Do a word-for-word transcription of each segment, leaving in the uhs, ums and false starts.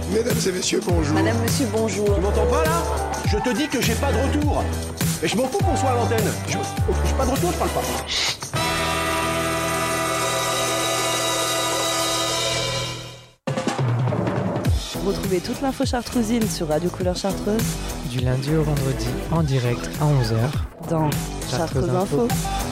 Mesdames et messieurs, bonjour. Madame, monsieur, bonjour. Tu m'entends pas là? Je te dis que j'ai pas de retour. Et je m'en fous qu'on soit à l'antenne. Je j'ai pas de retour, je parle pas. Retrouvez toute l'info chartrousine sur Radio Couleur Chartreuse. Du lundi au vendredi, en direct à onze heures. Dans Chartreuse Chartreuse Info.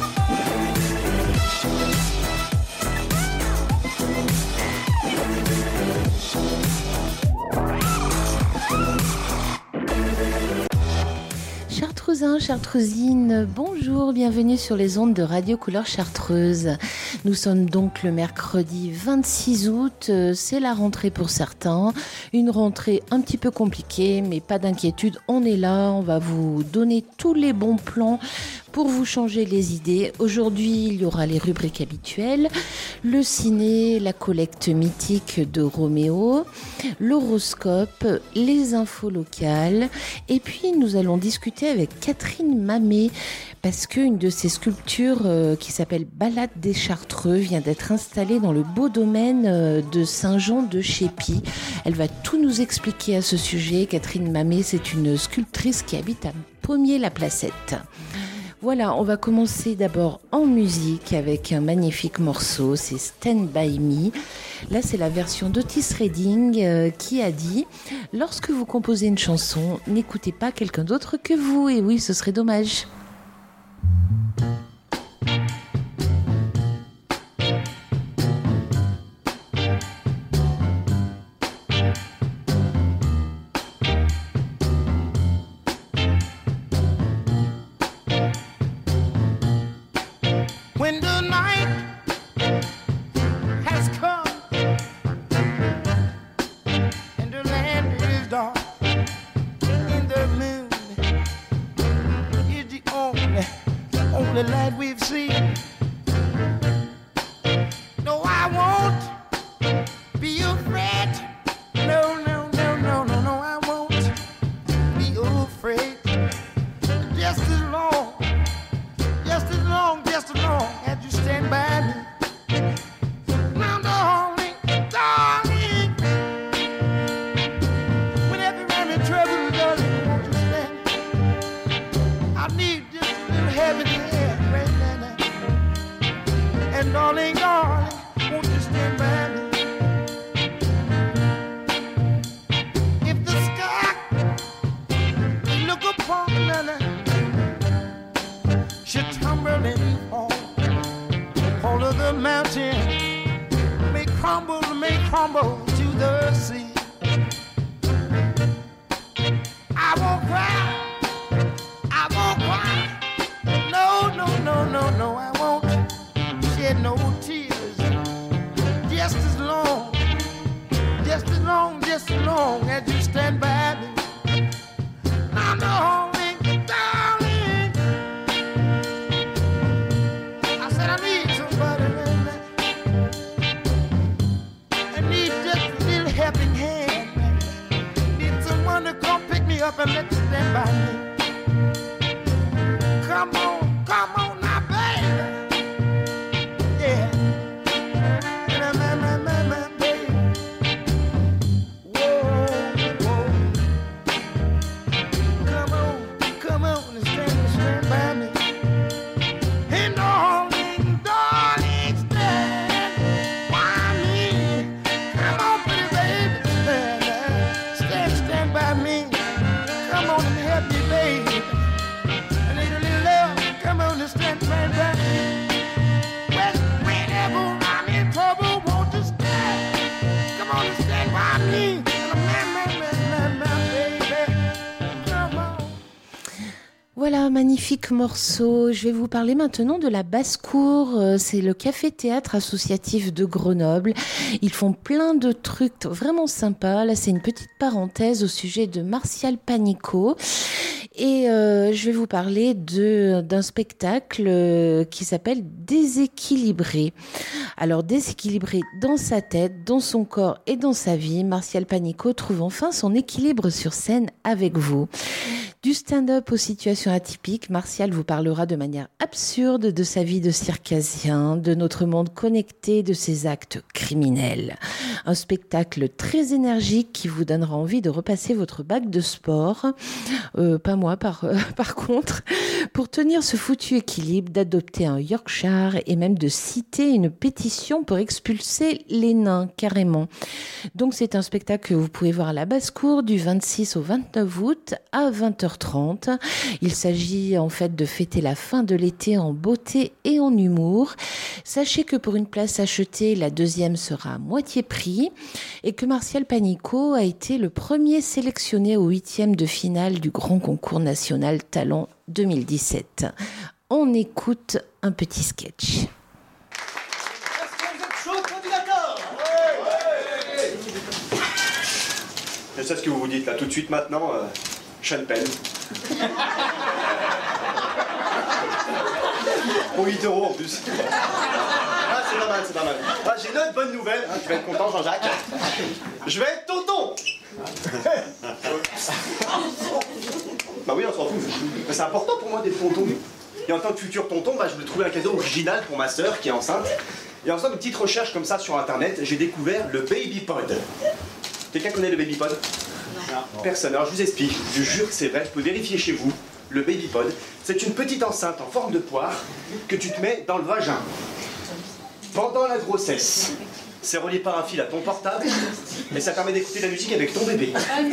Chartreusins, Chartreusines, bonjour, bienvenue sur les ondes de Radio Couleur Chartreuse. Nous sommes donc le mercredi vingt-six août, c'est la rentrée pour certains, une rentrée un petit peu compliquée, mais pas d'inquiétude, on est là, on va vous donner tous les bons plans pour vous changer les idées. Aujourd'hui, il y aura les rubriques habituelles, le ciné, la collecte mythique de Roméo, l'horoscope, les infos locales, et puis nous allons discuter avec Catherine Mamet, parce qu'une de ses sculptures euh, qui s'appelle Balade des Chartreux vient d'être installée dans le beau domaine euh, de Saint-Jean de Chépy. Elle va tout nous expliquer à ce sujet. Catherine Mamet, c'est une sculptrice qui habite à Pommier-la-Placette. Voilà, on va commencer d'abord en musique avec un magnifique morceau, c'est Stand By Me. Là, c'est la version d'Otis Redding euh, qui a dit « Lorsque vous composez une chanson, n'écoutez pas quelqu'un d'autre que vous. » Et oui, ce serait dommage. When the night has come and the land is dark and the moon is the only, only light we've seen. No, I won't be afraid. No, no, no, no, no, no, I won't be afraid. Just as long, just as long, just as long as you stand by me. Now, darling, darling, whenever I'm in trouble, darling, won't you stand? I need just a little heaven here right now. And darling, darling, won't you stand by me? If the sky you look upon another should tumble and fall, all of the mountain may crumble, may crumble to the sea. I won't cry, I won't cry. No, no, no, no, no, I won't shed no tears. Just as long, just as long, just as long as you stand by me. Now, darling, darling, I said I need somebody right now. I need just a little helping hand. Need someone to come pick me up and let you stand by me. Come on, come on now, baby. Yeah. Na, na, na, na, na, baby. Whoa, whoa. Come on, come on and stand, stand by me. And darling, darling, stand by me. Come on, pretty baby, stand, stand, stand by me. Come on and help me, baby. I need a little love. Come on and stand right by me. Well, whenever I'm in trouble, won't you stand? Come on and stand by me. Man, man, man, man, man, baby. Come on. Voilà, magnifique morceau. Je vais vous parler maintenant de la Basse-Cour. Euh, C'est le café-théâtre associatif de Grenoble. Ils font plein de trucs vraiment sympas. Là, c'est une petite parenthèse au sujet de Martial Panico. Et euh, je vais vous parler de, d'un spectacle euh, qui s'appelle Déséquilibré. Alors, déséquilibré dans sa tête, dans son corps et dans sa vie, Martial Panico trouve enfin son équilibre sur scène avec vous. Du stand-up aux situations atypiques, Martial vous parlera de manière absurde de sa vie de circassien, de notre monde connecté, de ses actes criminels. Un spectacle très énergique qui vous donnera envie de repasser votre bac de sport, euh, pas moi par, euh, par contre, pour tenir ce foutu équilibre, d'adopter un Yorkshire et même de citer une pétition pour expulser les nains, carrément. Donc c'est un spectacle que vous pouvez voir à la basse-cour du vingt-six au vingt-neuf août à vingt heures trente. Il s'agit en fait de fêter la fin de l'été en beauté et en humour. Sachez que pour une place achetée, la deuxième sera à moitié prix et que Martial Panico a été le premier sélectionné au huitième de finale du Grand Concours National Talent deux mille dix-sept. On écoute un petit sketch. Est-ce que vous êtes chaud, candidateur ? Je sais ce que vous vous dites là, tout de suite maintenant, euh, Sean Penn. Pour huit euros en plus. Ah, c'est pas mal, c'est pas mal. Ah, j'ai une autre bonne nouvelle, hein, tu vas être content Jean-Jacques. Je vais être tonton. Bah oui, on s'en fout. Mais c'est important pour moi d'être tonton. Et en tant que futur tonton, bah, je voulais trouver un cadeau original pour ma sœur qui est enceinte. Et en faisant une petite recherche comme ça sur internet, j'ai découvert le Baby Pod. Quelqu'un connaît le Baby Pod ? Non. Personne. Alors je vous explique, je jure que c'est vrai, vous pouvez vérifier chez vous. Le Baby Pod, c'est une petite enceinte en forme de poire que tu te mets dans le vagin. Pendant la grossesse, c'est relié par un fil à ton portable et ça permet d'écouter de la musique avec ton bébé.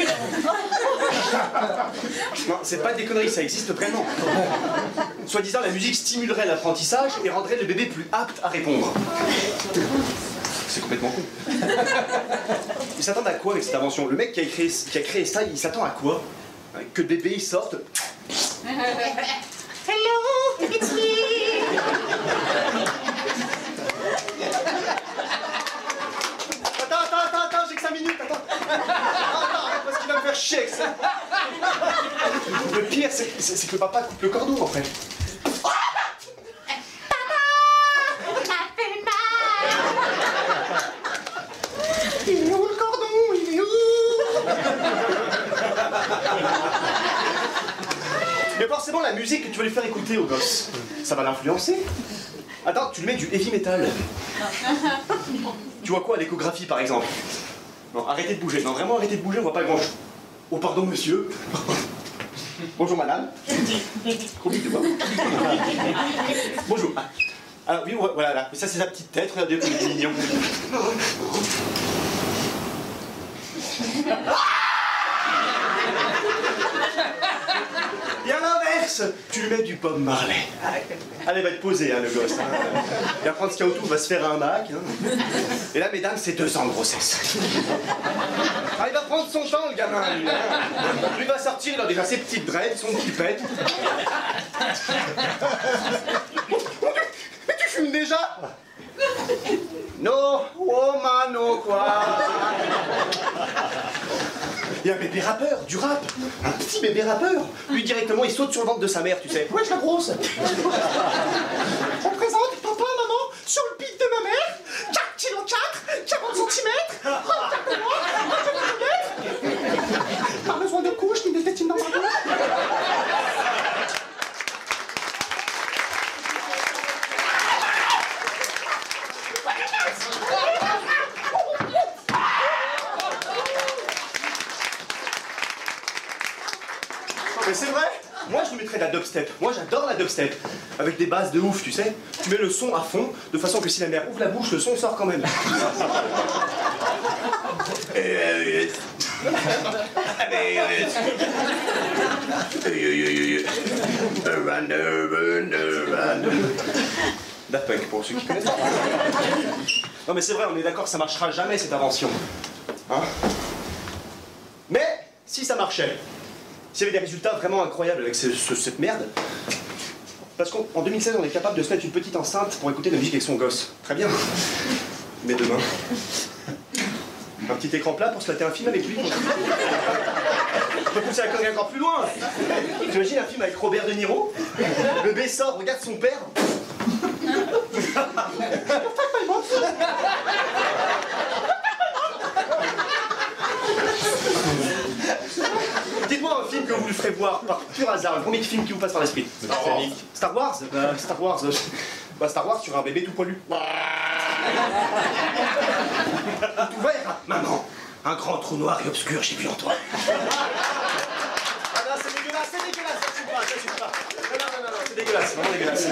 Non, c'est pas des conneries, ça existe vraiment. Soi-disant, la musique stimulerait l'apprentissage et rendrait le bébé plus apte à répondre. C'est complètement con. Ils s'attendent à quoi avec cette invention? Le mec qui a créé, qui a créé ça, il s'attend à quoi? Que le bébé il sorte. Hello, it's me. Attends, attends, attends, attends, j'ai que cinq minutes, attends. Attends, arrête parce qu'il va me faire chier avec ça. Le pire, c'est, c'est, c'est que le papa coupe le cordon en fait. Il est où le cordon? Il est où? Mais forcément, la musique que tu vas lui faire écouter au gosse, ça va l'influencer. Attends, tu lui mets du heavy metal. Tu vois quoi à l'échographie, par exemple? Non, arrêtez de bouger. Non, vraiment, arrêtez de bouger, on voit pas grand-chose. Oh, pardon, monsieur. Bonjour, madame. Trop vite, tu vois. Bonjour. Ah, alors, oui, voilà, là. Ça, c'est sa petite tête. Regardez comme il est mignon. Et à l'inverse, tu lui mets du Bob Marley. Allez, va être posé, hein, le gosse. Hein. Il va prendre ce qu'il y a autour, va se faire un Mac. Hein. Et là, mesdames, c'est deux ans de grossesse. Ah, il va prendre son temps, le gamin. Lui, hein. Lui va sortir, il a déjà ses petites dreads, son petit pet. Mais tu fumes déjà? No, woman, no quoi. Il y a un bébé rappeur, du rap, un petit bébé rappeur. Lui directement, il saute sur le ventre de sa mère, tu sais. Wesh la grosse. On présente papa, maman, sur le pic de ma mère. quatre kilos quatre, quarante centimètres. Regarde-moi, un centimètre. Pas besoin de couche ni de tétine dans ma bouche. Mais c'est vrai, moi je lui mettrais de la dubstep. Moi j'adore la dubstep. Avec des basses de ouf, tu sais. Tu mets le son à fond, de façon que si la mère ouvre la bouche, le son sort quand même. Daft Punk pour ceux qui connaissent. Non mais c'est vrai, on est d'accord, ça marchera jamais cette invention. Hein? Mais si ça marchait, s'il y avait des résultats vraiment incroyables avec ce, ce, cette merde, parce qu'en deux mille seize, on est capable de se mettre une petite enceinte pour écouter de la musique avec son gosse. Très bien. Mais demain, un petit écran plat pour se mater un film avec lui. On peut pousser la connerie encore plus loin. T'imagines un film avec Robert De Niro? Le bébé sort, regarde son père. Dites-moi un film que vous lui ferez voir par pur hasard, le premier film qui vous passe par l'esprit. Star Wars. Star Wars bah, Star Wars. Bah, Star Wars, tu auras un bébé tout poilu. Tout vert. Maman, un grand trou noir et obscur, j'ai vu en toi. Ah non, c'est dégueulasse, c'est dégueulasse, ça suit pas, ça suit pas. Non, non, non, non, c'est dégueulasse, vraiment dégueulasse.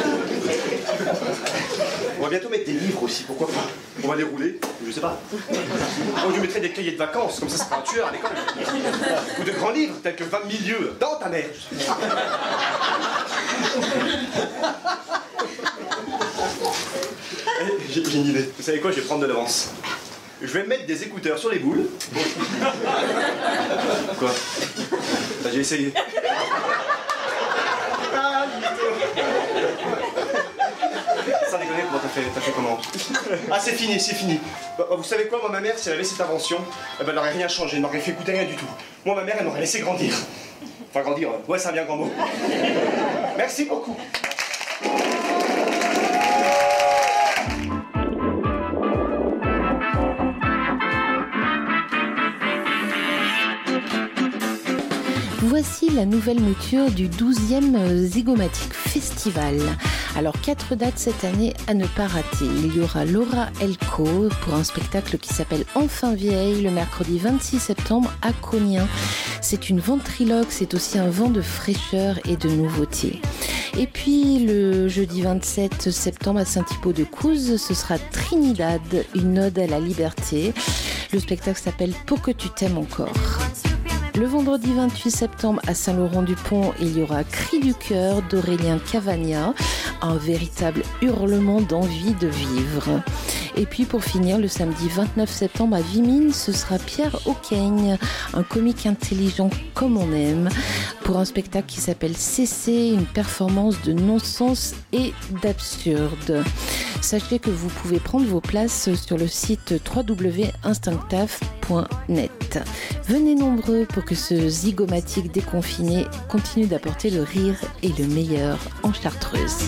On va bientôt mettre des livres aussi, pourquoi pas? On va les rouler, je sais pas. On lui mettrait des cahiers de vacances, comme ça c'est pas un tueur à l'école. Ou de grands livres, tels que vingt mille lieues dans ta mère. J'ai, j'ai une idée. Vous savez quoi, je vais prendre de l'avance. Je vais mettre des écouteurs sur les boules. Quoi? Bah, j'ai essayé. Ah, sans déconner, comment t'as fait, t'as fait comment? Ah, c'est fini, c'est fini. Bah, vous savez quoi, moi, ma mère, si elle avait cette invention, eh ben, elle n'aurait rien changé, elle n'aurait fait écouter rien du tout. Moi, ma mère, elle m'aurait laissé grandir. Enfin, grandir, ouais, c'est un bien grand mot. Merci beaucoup. Voici la nouvelle mouture du douzième Zygomatic Festival. Alors, quatre dates cette année à ne pas rater. Il y aura Laura Elko pour un spectacle qui s'appelle Enfin vieille, le mercredi vingt-six septembre à Cognien. C'est une ventriloque, c'est aussi un vent de fraîcheur et de nouveauté. Et puis, le jeudi vingt-sept septembre à Saint-Hippo-de-Couz, ce sera Trinidad, une ode à la liberté. Le spectacle s'appelle Pour que tu t'aimes encore. Le vendredi vingt-huit septembre à Saint-Laurent-du-Pont, il y aura Cri du cœur d'Aurélien Cavagna, un véritable hurlement d'envie de vivre. Et puis pour finir, le samedi vingt-neuf septembre à Vimines, ce sera Pierre Auqueigne, un comique intelligent comme on aime, pour un spectacle qui s'appelle C C, une performance de non-sens et d'absurde. Sachez que vous pouvez prendre vos places sur le site w w w point instinctaf point net. Venez nombreux pour que ce zygomatique déconfiné continue d'apporter le rire et le meilleur en Chartreuse.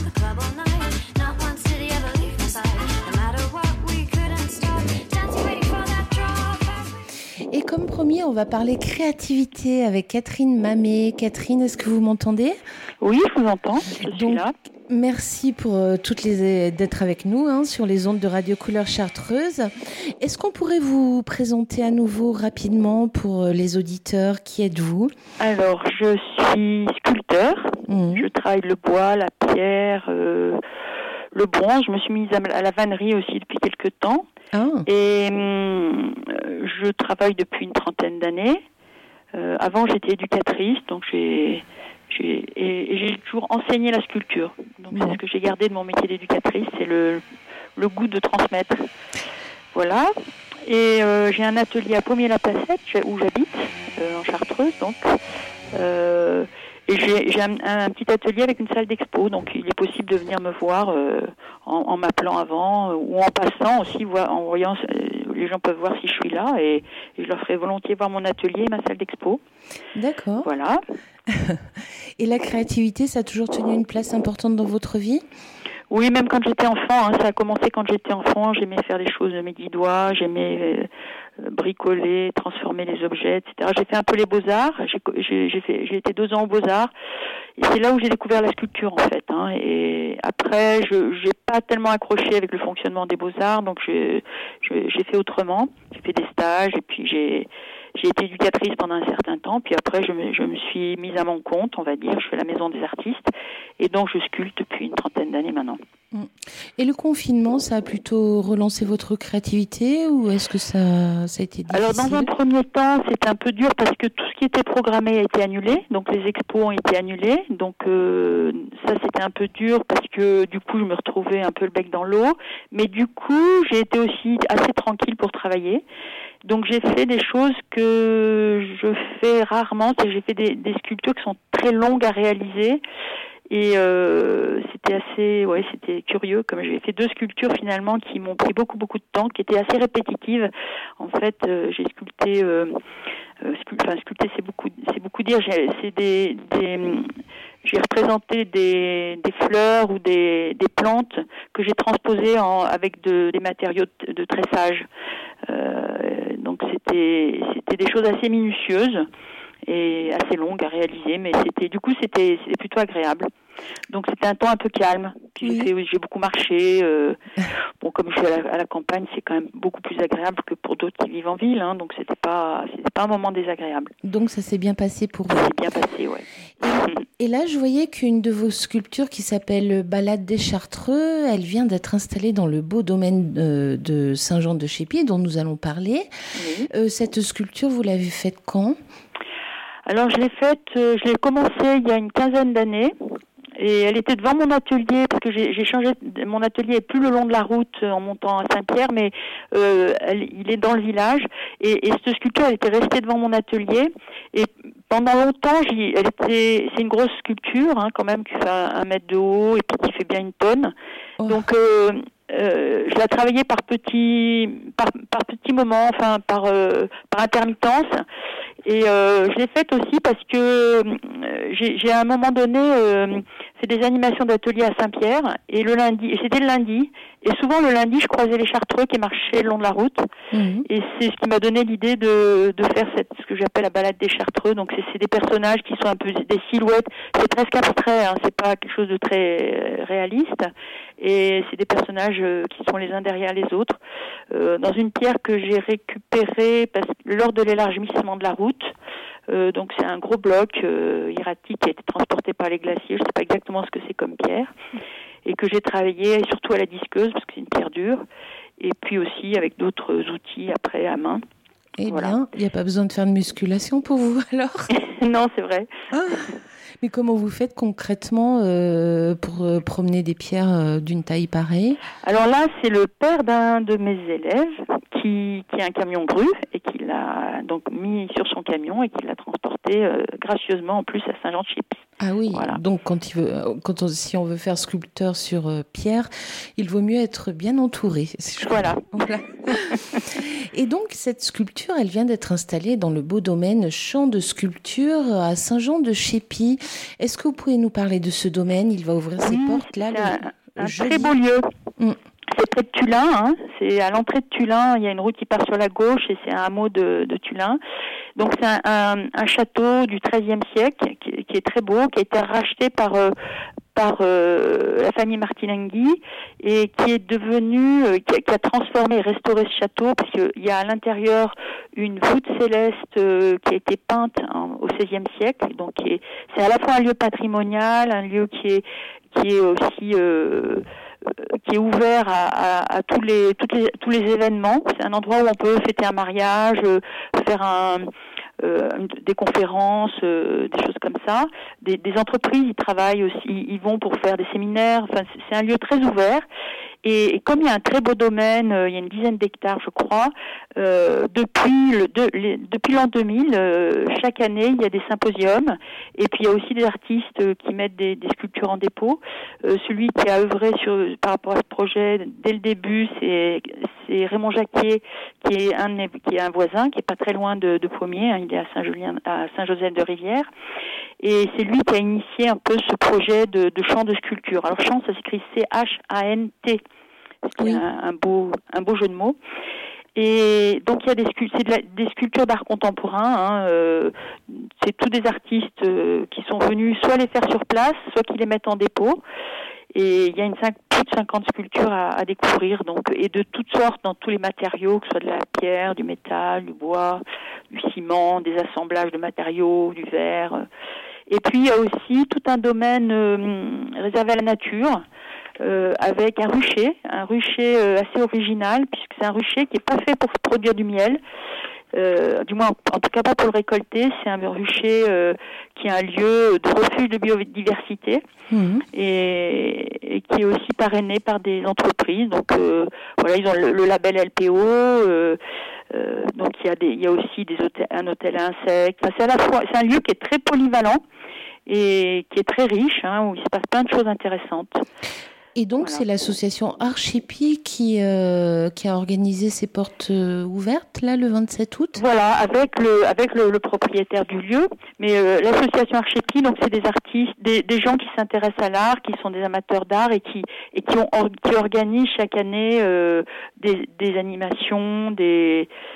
Et comme promis, on va parler créativité avec Catherine Mamet. Catherine, est-ce que vous m'entendez? Oui, je vous entends, je suis Donc, là. Merci pour euh, toutes les d'être avec nous hein, sur les ondes de Radio Couleur Chartreuse. Est-ce qu'on pourrait vous présenter à nouveau rapidement pour euh, les auditeurs? Qui êtes-vous? Alors, je suis sculpteur. Mmh. Je travaille le bois, la pierre, euh, le bronze. Je me suis mise à, à la vannerie aussi depuis quelques temps. Ah. Et hum, je travaille depuis une trentaine d'années. Euh, avant, j'étais éducatrice, donc j'ai... J'ai, et, et j'ai toujours enseigné la sculpture. Donc ouais. C'est ce que j'ai gardé de mon métier d'éducatrice, c'est le, le goût de transmettre. Voilà. Et euh, j'ai un atelier à Pommier-la-Placette, où j'habite, euh, en Chartreuse, donc. Euh, et j'ai, j'ai un, un petit atelier avec une salle d'expo, donc il est possible de venir me voir euh, en, en m'appelant avant, euh, ou en passant aussi, voir, en voyant, euh, les gens peuvent voir si je suis là, et, et je leur ferai volontiers voir mon atelier et ma salle d'expo. D'accord. Voilà. Et la créativité, ça a toujours tenu une place importante dans votre vie? Oui, même quand j'étais enfant, hein, ça a commencé quand j'étais enfant, j'aimais faire des choses de mes dix doigts, j'aimais euh, bricoler, transformer les objets, et cetera. J'ai fait un peu les beaux-arts, j'ai, j'ai, j'ai, fait, j'ai été deux ans aux beaux-arts, et c'est là où j'ai découvert la sculpture en fait. Hein, et après, je j'ai pas tellement accroché avec le fonctionnement des beaux-arts, donc je, je, j'ai fait autrement, j'ai fait des stages, et puis j'ai... J'ai été éducatrice pendant un certain temps, puis après je me, je me suis mise à mon compte, on va dire. Je fais la maison des artistes, et donc je sculpte depuis une trentaine d'années maintenant. Et le confinement, ça a plutôt relancé votre créativité, ou est-ce que ça, ça a été difficile? Alors dans un premier temps, c'était un peu dur parce que tout ce qui était programmé a été annulé, donc les expos ont été annulés, donc euh, ça c'était un peu dur parce que du coup je me retrouvais un peu le bec dans l'eau, mais du coup j'ai été aussi assez tranquille pour travailler. Donc j'ai fait des choses que je fais rarement, c'est que j'ai fait des, des sculptures qui sont très longues à réaliser, et euh, c'était assez, ouais, c'était curieux, comme j'ai fait deux sculptures finalement qui m'ont pris beaucoup beaucoup de temps, qui étaient assez répétitives. En fait, euh, j'ai sculpté, euh, euh, sculpté, enfin sculpté c'est beaucoup, c'est beaucoup dire, j'ai, c'est des, des j'ai représenté des, des fleurs ou des, des plantes que j'ai transposées en, avec de, des matériaux de, de tressage. Euh, donc c'était, c'était des choses assez minutieuses. et assez longue à réaliser, mais c'était du coup c'était, c'était plutôt agréable. Donc c'était un temps un peu calme. Puis Oui. j'ai, fait, j'ai beaucoup marché. Euh, bon, comme je suis à la, à la campagne, c'est quand même beaucoup plus agréable que pour d'autres qui vivent en ville. Hein, donc c'était pas, c'était pas un moment désagréable. Donc ça s'est bien passé pour vous. C'est bien passé, ouais. Et là, je voyais qu'une de vos sculptures qui s'appelle Balade des Chartreux, elle vient d'être installée dans le beau domaine euh, de Saint-Jean-de-Chépy, dont nous allons parler. Oui. Euh, cette sculpture, vous l'avez faite quand ? Alors je l'ai faite, euh, je l'ai commencée il y a une quinzaine d'années. Et elle était devant mon atelier, parce que j'ai, j'ai changé, mon atelier est plus le long de la route en montant à Saint-Pierre, mais euh, elle, il est dans le village. Et, et cette sculpture, elle était restée devant mon atelier. Et pendant longtemps, j'y, elle était, c'est une grosse sculpture, hein, quand même, qui fait un, un mètre de haut et puis qui fait bien une tonne. Oh. Donc, euh, euh, je la travaillais par petits, par, par petits moments, enfin par, euh, par intermittence. Et euh, je l'ai faite aussi parce que euh, j'ai, j'ai à un moment donné euh, fait des animations d'atelier à Saint-Pierre et le lundi, et c'était le lundi, et souvent le lundi je croisais les Chartreux qui marchaient le long de la route, Mmh. et c'est ce qui m'a donné l'idée de, de faire cette, ce que j'appelle la balade des Chartreux. Donc c'est, c'est des personnages qui sont un peu des silhouettes, c'est presque abstrait, hein, c'est pas quelque chose de très réaliste, et c'est des personnages qui sont les uns derrière les autres, euh, dans une pierre que j'ai récupérée parce, lors de l'élargissement de la route. Euh, donc c'est un gros bloc euh, hiératique qui a été transporté par les glaciers, je ne sais pas exactement ce que c'est comme pierre, et que j'ai travaillé surtout à la disqueuse parce que c'est une pierre dure, et puis aussi avec d'autres outils après à main. Eh Voilà. bien, il n'y a pas besoin de faire de musculation pour vous alors. Non, c'est vrai. Ah. Mais comment vous faites concrètement euh, pour euh, promener des pierres euh, d'une taille pareille ? Alors là, c'est le père d'un de mes élèves qui, qui a un camion grue et qui l'a donc mis sur son camion et qui l'a transporté euh, gracieusement en plus à Saint-Jean-de-Chépy. Ah oui, Voilà. donc quand il veut, quand on, si on veut faire sculpteur sur euh, pierre, il vaut mieux être bien entouré. Si je Voilà. Voilà. Et donc cette sculpture, elle vient d'être installée dans le beau domaine Champ de sculpture à Saint-Jean-de-Chépy. Est-ce que vous pouvez nous parler de ce domaine ? Il va ouvrir ses Mmh, portes là c'est un, le un jeudi. très beau lieu. Mmh. C'est près de Tulin, hein. C'est à l'entrée de Tulin. Il y a une route qui part sur la gauche et c'est un hameau de, de Tulin. Donc c'est un, un, un château du treizième siècle qui, qui est très beau, qui a été racheté par euh, par euh, la famille Martinenghi et qui est devenu, euh, qui, a, qui a transformé et restauré ce château parce qu'il y a à l'intérieur une voûte céleste euh, qui a été peinte en, au seizième siècle. Donc qui est, c'est à la fois un lieu patrimonial, un lieu qui est qui est aussi euh, qui est ouvert à, à, à tous les, toutes les tous les événements. C'est un endroit où on peut fêter un mariage, euh, faire un Euh, des conférences, euh, des choses comme ça. Des, des entreprises, ils travaillent aussi, ils vont pour faire des séminaires. Enfin, c'est, c'est un lieu très ouvert. Et, et comme il y a un très beau domaine, euh, il y a une dizaine d'hectares, je crois, euh, depuis, le, de, les, depuis l'an deux mille, euh, chaque année, il y a des symposiums. Et puis, il y a aussi des artistes euh, qui mettent des, des sculptures en dépôt. Euh, celui qui a œuvré sur, par rapport à ce projet dès le début, c'est, c'est Raymond Jacquier, qui est un, qui est un voisin, qui est pas très loin de, de Pommier, hein, il est à Saint-Julien, à Saint-Joseph-de-Rivière. Et c'est lui qui a initié un peu ce projet de, de champ de sculpture. Alors, champ, ça s'écrit C H A N T. C'est Oui. un, un, beau, un beau jeu de mots. Et donc, il y a des, sculpt- c'est de la, des sculptures d'art contemporain. Hein, euh, c'est tous des artistes euh, qui sont venus soit les faire sur place, soit qui les mettent en dépôt. Et il y a une cinq, plus de cinquante sculptures à, à découvrir, donc, et de toutes sortes, dans tous les matériaux, que ce soit de la pierre, du métal, du bois, du ciment, des assemblages de matériaux, du verre. Et puis, il y a aussi tout un domaine euh, réservé à la nature, euh, avec un rucher, un rucher euh, assez original, puisque c'est un rucher qui n'est pas fait pour produire du miel. Euh, du moins en tout cas pas pour le récolter, c'est un rucher euh, qui est un lieu de refuge de biodiversité mmh. et, et qui est aussi parrainé par des entreprises. Donc euh, voilà, ils ont le, le label L P O, euh, euh, donc il y a des, il y a aussi des hôtels, un hôtel à insectes. Enfin, c'est à la fois, c'est un lieu qui est très polyvalent et qui est très riche, hein, où il se passe plein de choses intéressantes. Et donc, voilà. C'est l'association Archépy qui, euh, qui a organisé ses portes euh, ouvertes, là, le vingt-sept août. Voilà, avec le, avec le, le propriétaire du lieu. Mais euh, l'association Archépy, donc, c'est des artistes, des, des gens qui s'intéressent à l'art, qui sont des amateurs d'art et qui, et qui, ont, qui organisent chaque année euh, des, des animations, des,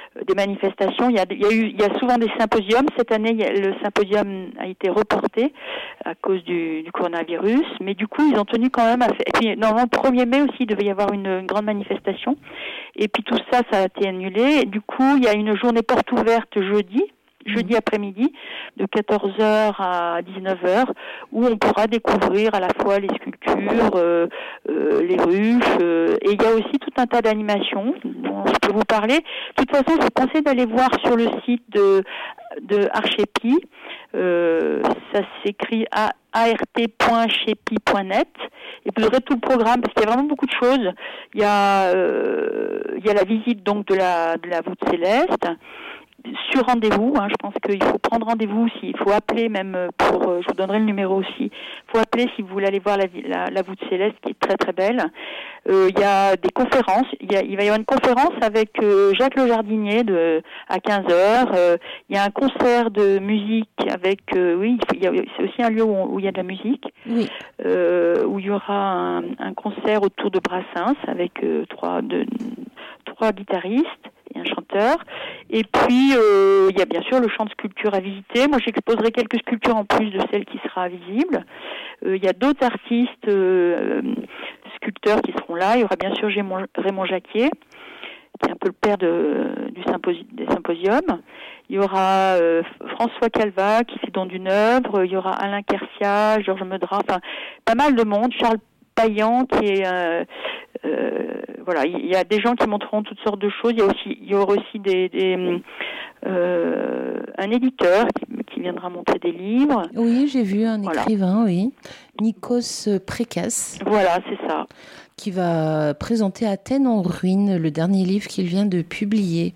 des manifestations. Il y a, il y a eu, il y a souvent des symposiums. Cette année, il y a, le symposium a été reporté à cause du, du coronavirus, mais du coup, ils ont tenu quand même à faire. Et puis, normalement, le premier mai aussi, il devait y avoir une, une grande manifestation. Et puis tout ça, ça a été annulé. Et du coup, il y a une journée porte ouverte jeudi. jeudi après-midi, de quatorze heures à dix-neuf heures, où on pourra découvrir à la fois les sculptures, euh, euh, les ruches, euh, et il y a aussi tout un tas d'animations dont je peux vous parler. De toute façon, je vous conseille d'aller voir sur le site de, de Archepi, euh, ça s'écrit a r t point chepi point net, et vous aurez tout le programme, parce qu'il y a vraiment beaucoup de choses. Il y a, euh, il y a la visite donc de la, de la voûte céleste, sur rendez-vous, hein, je pense qu'il faut prendre rendez-vous, s'il faut appeler même pour, euh, je vous donnerai le numéro aussi, il faut appeler si vous voulez aller voir la, la, la voûte céleste qui est très très belle. Euh, il y a des conférences, il, y a, il va y avoir une conférence avec euh, Jacques Le Jardinier de, à quinze heures, euh, il y a un concert de musique avec, euh, oui, il y a, c'est aussi un lieu où, où il y a de la musique, oui. euh, où il y aura un, un concert autour de Brassens avec euh, trois, de, trois guitaristes et un chanteur. Et puis, euh, il y a bien sûr le champ de sculpture à visiter. Moi, j'exposerai quelques sculptures en plus de celle qui sera visible. Euh, il y a d'autres artistes, euh, sculpteurs qui seront là. Il y aura bien sûr Raymond, Raymond Jacquier, qui est un peu le père de, du symposi- des symposiums. Il y aura euh, François Calva, qui fait don d'une œuvre. Il y aura Alain Kersia, Georges Meudras, enfin, pas mal de monde. Charles Payan, qui est... Euh, euh, voilà, il y a des gens qui montreront toutes sortes de choses. Il y a aussi, il y aura aussi des, des euh, un éditeur qui, qui viendra montrer des livres. Oui, j'ai vu un voilà. écrivain, oui, Nikos Prékas. Voilà, c'est ça. Qui va présenter Athènes en ruine, le dernier livre qu'il vient de publier.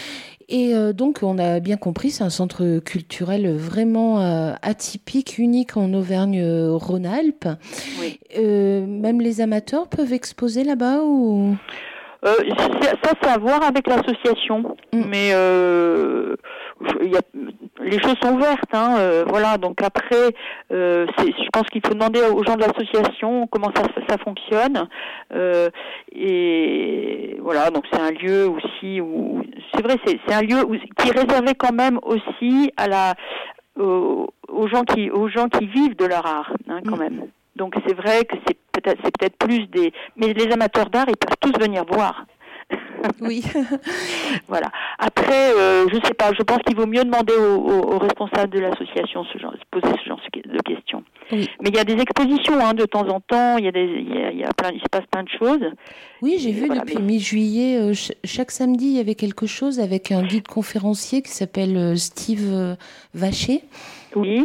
Et euh, donc, on a bien compris, c'est un centre culturel vraiment euh, atypique, unique en Auvergne-Rhône-Alpes. Oui. Euh, même les amateurs peuvent exposer là-bas ou... Euh, c'est, ça, c'est à voir avec l'association. Mm. Mais euh, y a, les choses sont ouvertes. Hein, euh, voilà. Donc après, euh, c'est, je pense qu'il faut demander aux gens de l'association comment ça, ça fonctionne. Euh, et voilà. Donc c'est un lieu aussi où c'est vrai, c'est, c'est un lieu où, qui est réservé quand même aussi à la aux, aux gens qui aux gens qui vivent de leur art, hein, quand mm. même. Donc c'est vrai que c'est peut-être c'est peut-être plus des mais les amateurs d'art ils peuvent tous venir voir. Oui. Voilà. Après euh, je sais pas, je pense qu'il vaut mieux demander aux, aux, aux responsables de l'association ce genre, se poser ce genre de questions. Oui. Mais il y a des expositions hein, de temps en temps, il y a des il y a, il y a plein il se passe plein de choses. Oui, j'ai Et vu voilà, depuis mais... mi-juillet euh, ch- chaque samedi il y avait quelque chose avec un guide conférencier qui s'appelle euh, Steve euh, Vacher. Oui.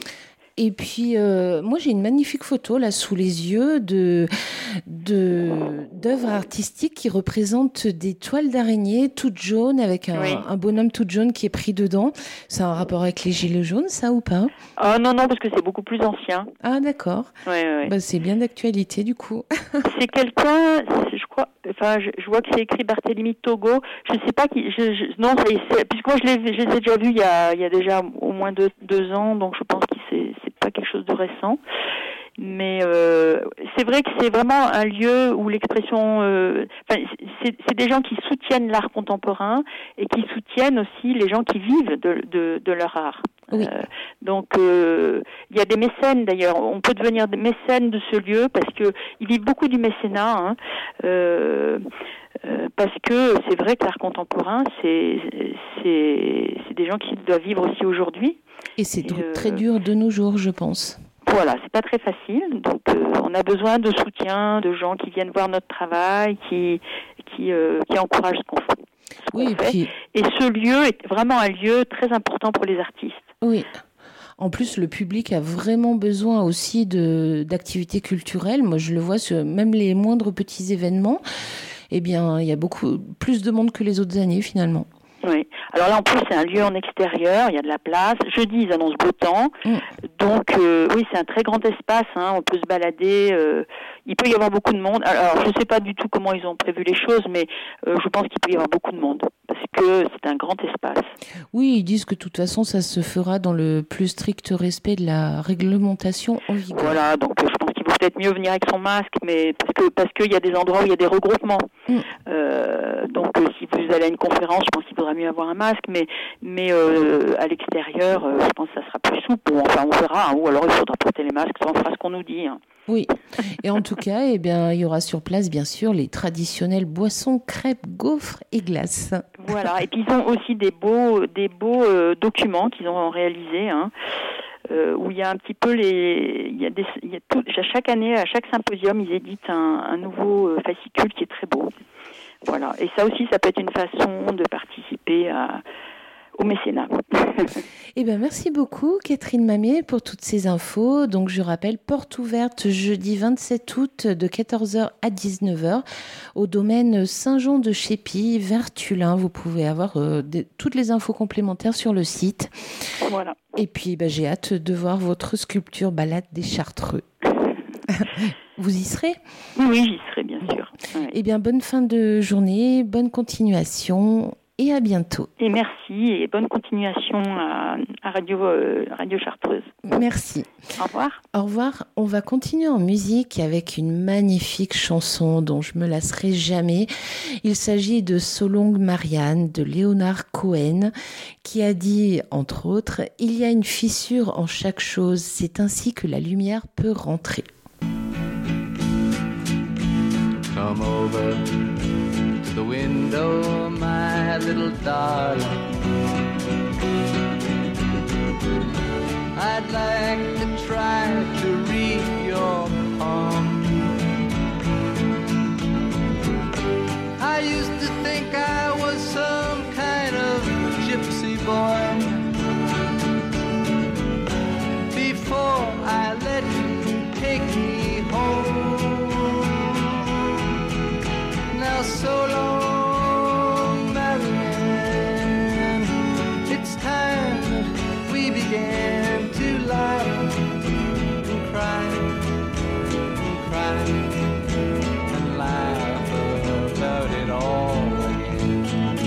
Et puis, euh, moi, j'ai une magnifique photo, là, sous les yeux, de, de, d'œuvres artistiques qui représentent des toiles d'araignée toutes jaunes, avec un, oui. un bonhomme tout jaune qui est pris dedans. C'est un rapport avec les gilets jaunes, ça, ou pas ? Ah non, non, parce que c'est beaucoup plus ancien. Ah, d'accord. Oui, oui. Bah, c'est bien d'actualité, du coup. C'est quelqu'un, c'est, je crois, enfin, je, je vois que c'est écrit Barthélemy Togo. Je sais pas qui, je, je, non, c'est, c'est, puisque moi, je l'ai, je les ai déjà vus il y a, il y a déjà au moins deux, deux ans, donc je pense que c'est, c'est pas quelque chose de récent, mais euh, c'est vrai que c'est vraiment un lieu où l'expression, euh, enfin, c'est, c'est des gens qui soutiennent l'art contemporain et qui soutiennent aussi les gens qui vivent de, de, de leur art. Oui. Euh, donc euh, il y a des mécènes d'ailleurs, on peut devenir des mécènes de ce lieu parce que ils vivent beaucoup du mécénat. Hein, euh, Euh, parce que c'est vrai que l'art contemporain, c'est, c'est, c'est des gens qui doivent vivre aussi aujourd'hui. Et c'est Et euh, très dur de nos jours, je pense. Voilà, c'est pas très facile. Donc, euh, on a besoin de soutien, de gens qui viennent voir notre travail, qui, qui, euh, qui encouragent ce qu'on fait. Ce oui, qu'on et, fait. puis... et ce lieu est vraiment un lieu très important pour les artistes. Oui. En plus, le public a vraiment besoin aussi de, d'activités culturelles. Moi, je le vois sur même les moindres petits événements. Eh bien, il y a beaucoup plus de monde que les autres années, finalement. Oui. Alors là, en plus, c'est un lieu en extérieur, il y a de la place. Jeudi, ils annoncent beau temps. Mm. Donc, euh, oui, c'est un très grand espace. Hein. On peut se balader. Euh, il peut y avoir beaucoup de monde. Alors, je ne sais pas du tout comment ils ont prévu les choses, mais euh, je pense qu'il peut y avoir beaucoup de monde. Parce que c'est un grand espace. Oui, ils disent que de toute façon, ça se fera dans le plus strict respect de la réglementation en vigueur. Voilà, donc je pense qu'il vaut peut-être mieux venir avec son masque, mais parce que parce qu'il y a des endroits où il y a des regroupements. Mm. Euh, Euh, donc euh, si vous allez à une conférence, je pense qu'il vaudra mieux avoir un masque, mais mais euh, à l'extérieur, euh, je pense que ça sera plus souple. Bon, enfin, on verra, hein, ou alors il faudra porter les masques, on fera ce qu'on nous dit. Hein. Oui, et en tout cas, eh bien, il y aura sur place, bien sûr, les traditionnelles boissons, crêpes, gaufres et glaces. Voilà, et puis ils ont aussi des beaux, des beaux euh, documents qu'ils ont réalisés, hein, euh, où il y a un petit peu les, il y a des, il y a tout, à chaque année, à chaque symposium, ils éditent un, un nouveau fascicule qui est très beau. Voilà, et ça aussi, ça peut être une façon de participer à au mécénat. Eh bien, merci beaucoup, Catherine Mamier, pour toutes ces infos. Donc, je rappelle, porte ouverte jeudi vingt-sept août de quatorze heures à dix-neuf heures au domaine Saint-Jean-de-Chépy, vers Tullin. Vous pouvez avoir euh, des, toutes les infos complémentaires sur le site. Voilà. Et puis, bah, j'ai hâte de voir votre sculpture Balade des Chartreux. Vous y serez ? Oui, j'y serai, bien sûr. Ouais. Eh bien, bonne fin de journée, bonne continuation. Et à bientôt. Et merci et bonne continuation à, à Radio, euh, Radio Chartreuse. Merci. Au revoir. Au revoir. On va continuer en musique avec une magnifique chanson dont je me lasserai jamais. Il s'agit de So Long Marianne de Leonard Cohen qui a dit, entre autres, « Il y a une fissure en chaque chose. C'est ainsi que la lumière peut rentrer. » Come over to the window, my little darling. I'd like to try to read your palm. I used to think I was some kind of gypsy boy before I let you take me home. Now so long, Marianne, it's time that we began to laugh and cry and cry and laugh about it all again.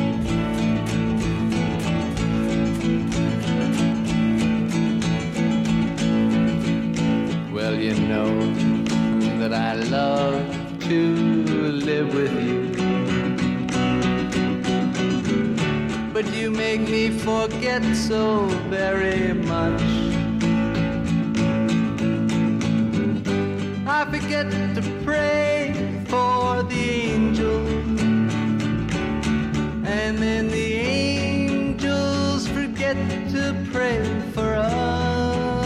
Well, you know that I love to live with you, but you make me forget so very much. I forget to pray for the angels, and then the angels forget to pray for us.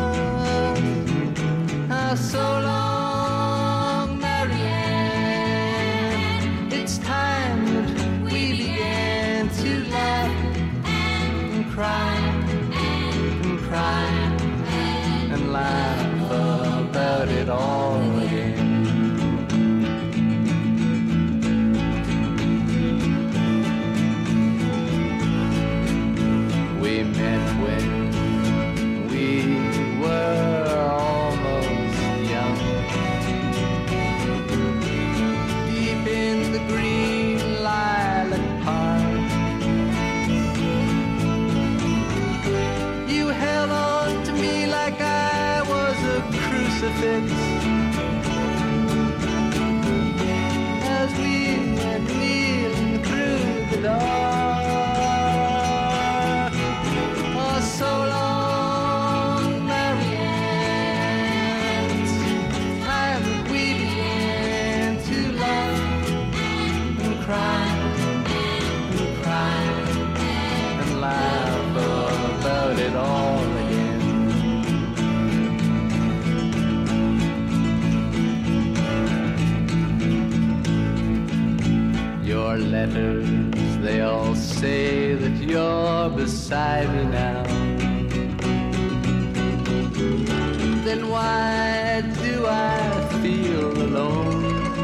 Ah, so long, cry and cry and laugh about it all again. We met when we were almost young, deep in the green lilac park. Held on to me like I was a crucifix as we went kneeling through the dark. Oh, so long, Marianne, it's time that we began to laugh and cry and cry and laugh about it all again. Your letters, they all say that you're beside me now. Then why do I feel alone?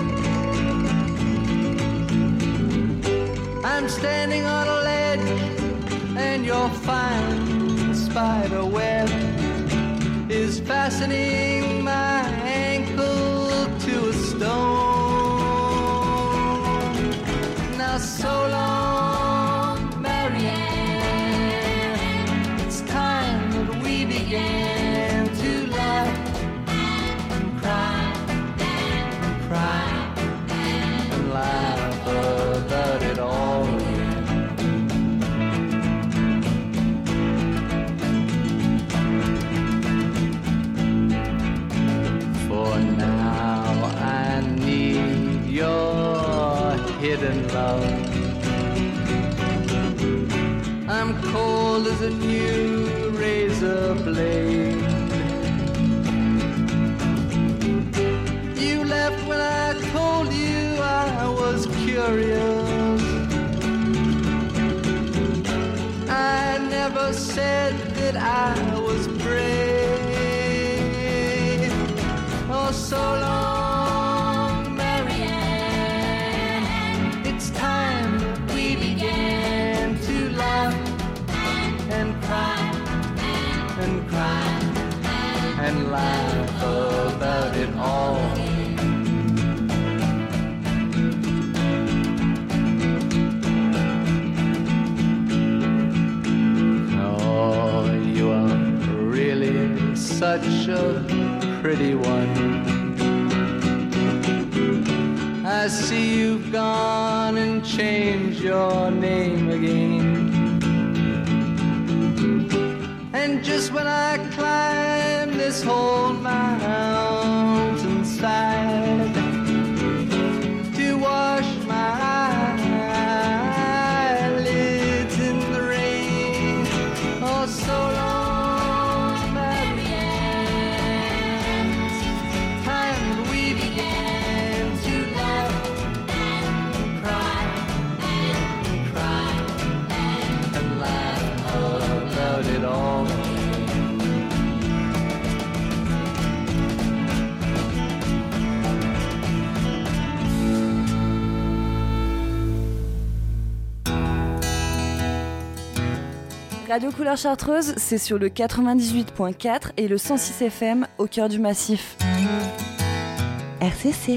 I'm standing on a ledge and your fine spider web is fastening my ankle to a stone. Now so long, Marianne, it's time that we began to laugh and cry and cry and laugh about I'm cold as a new razor blade. You left when I told you I was curious. I never said that I was brave. Oh, so long, Marianne. It's time that we began to laugh and cry and cry and laugh about it all. Such a pretty one. I see you've gone and changed your name again. And just when I climb this whole mountainside to wash my eyelids in the rain, oh so long. Radio Couleur Chartreuse, c'est sur le quatre-vingt-dix-huit point quatre et le cent six F M au cœur du massif. R C C.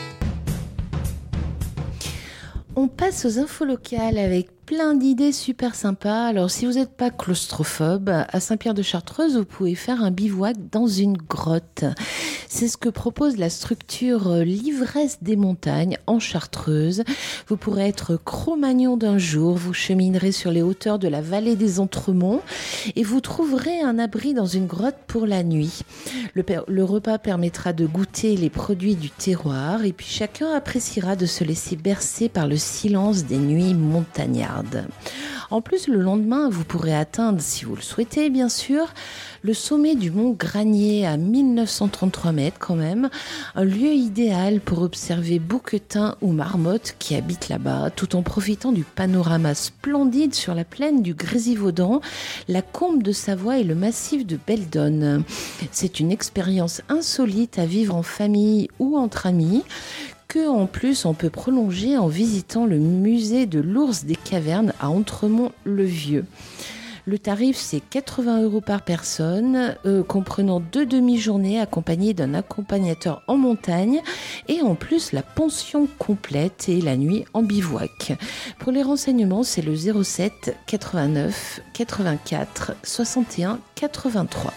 On passe aux infos locales avec plein d'idées super sympas. Alors, si vous n'êtes pas claustrophobe, à Saint-Pierre-de-Chartreuse, vous pouvez faire un bivouac dans une grotte. C'est ce que propose la structure L'Ivresse des Montagnes en Chartreuse. Vous pourrez être Cro-Magnon d'un jour, vous cheminerez sur les hauteurs de la vallée des Entremonts et vous trouverez un abri dans une grotte pour la nuit. Le, le repas permettra de goûter les produits du terroir et puis chacun appréciera de se laisser bercer par le silence des nuits montagnardes. En plus, le lendemain, vous pourrez atteindre, si vous le souhaitez bien sûr, le sommet du mont Granier à mille neuf cent trente-trois mètres quand même, un lieu idéal pour observer bouquetins ou marmottes qui habitent là-bas, tout en profitant du panorama splendide sur la plaine du Grésivaudan, la Combe de Savoie et le massif de Beldonne. C'est une expérience insolite à vivre en famille ou entre amis, que en plus on peut prolonger en visitant le musée de l'ours des cavernes à Entremont-le-Vieux. Le tarif, c'est quatre-vingts euros par personne, euh, comprenant deux demi-journées accompagnées d'un accompagnateur en montagne et en plus la pension complète et la nuit en bivouac. Pour les renseignements, c'est le zéro sept quatre-vingt-neuf quatre-vingt-quatre soixante et un quatre-vingt-trois.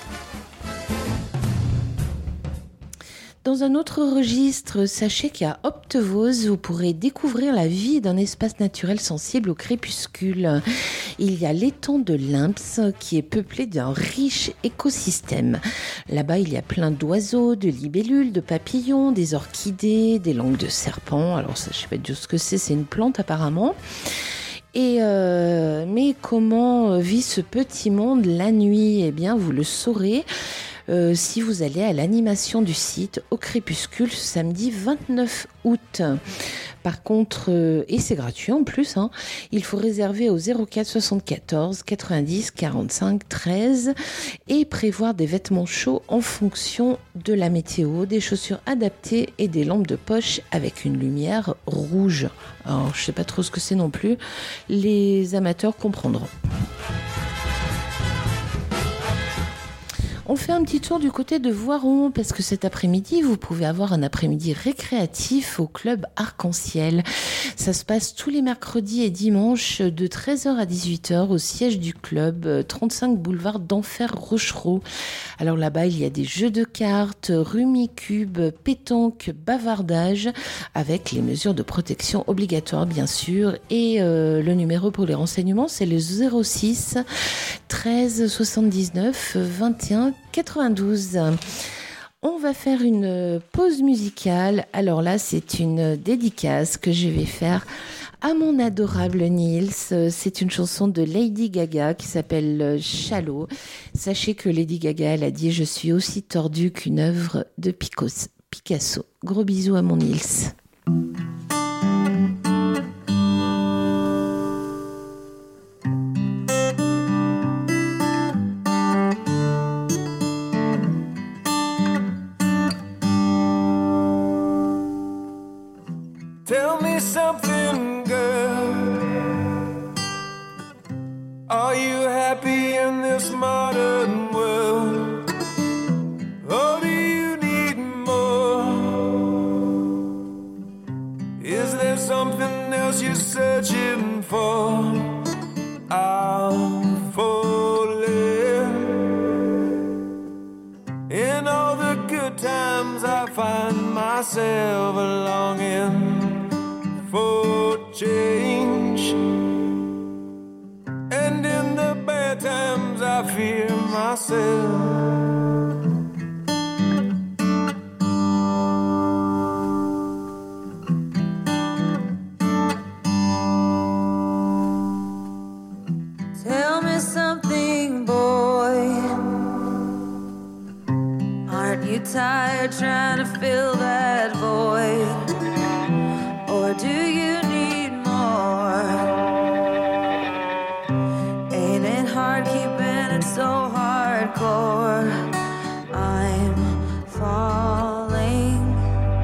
Dans un autre registre, sachez qu'à Optevose, vous pourrez découvrir la vie d'un espace naturel sensible au crépuscule. Il y a l'étang de Limps qui est peuplé d'un riche écosystème. Là-bas, il y a plein d'oiseaux, de libellules, de papillons, des orchidées, des langues de serpent. Alors ça, je ne sais pas dire ce que c'est, c'est une plante apparemment. Et euh, mais comment vit ce petit monde la nuit ? Eh bien, vous le saurez. Euh, si vous allez à l'animation du site au crépuscule ce samedi vingt-neuf août. Par contre, euh, et c'est gratuit en plus, hein, il faut réserver au zéro quatre soixante-quatorze quatre-vingt-dix quarante-cinq treize et prévoir des vêtements chauds en fonction de la météo, des chaussures adaptées et des lampes de poche avec une lumière rouge. Alors, je ne sais pas trop ce que c'est non plus, les amateurs comprendront. On fait un petit tour du côté de Voiron parce que cet après-midi, vous pouvez avoir un après-midi récréatif au club Arc-en-Ciel. Ça se passe tous les mercredis et dimanches de treize heures à dix-huit heures au siège du club, trente-cinq boulevard d'Enfer Rochereau. Alors là-bas, il y a des jeux de cartes, rumicube, pétanque, bavardage avec les mesures de protection obligatoires bien sûr. Et euh, le numéro pour les renseignements, c'est le zéro six treize soixante-dix-neuf vingt et un quatre-vingt-douze. On va faire une pause musicale. Alors là, c'est une dédicace que je vais faire à mon adorable Nils. C'est une chanson de Lady Gaga qui s'appelle Shallow. Sachez que Lady Gaga, elle a dit « Je suis aussi tordue qu'une œuvre de Picasso ». Gros bisous à mon Nils. Tell me something, girl. Are you happy in this modern world? Or do you need more? Is there something else you're searching for? I'm falling. In all the good times I find myself longing for change, and in the bad times I fear myself. Tell me something, boy. Aren't you tired trying to fill that void? Or do you need more? Ain't it hard keeping it so hardcore? I'm falling.